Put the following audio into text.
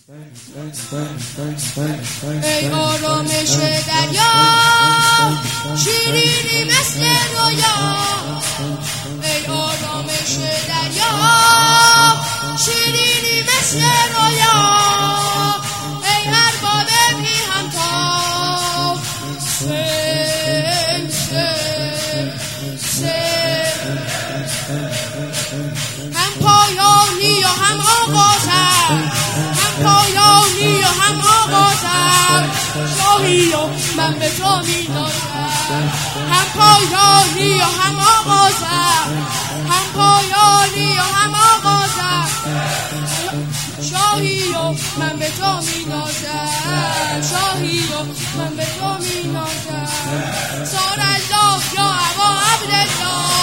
ای آرامش دریا شیرینی مثل رویا، ای آرامش دریا شیرینی مثل رویا، ای ارباب میهن‌تاب هم پایانی و هم آغازم، هم پایانی و هم آغازم، شاهی و من به تو می‌نازم. هم پایانی و هم آغازم، هم پایانی و هم آغازم، شاهی و من به تو می‌نازم، شاهی و من به تو می‌نازم. سار الله یا ابا عبدالله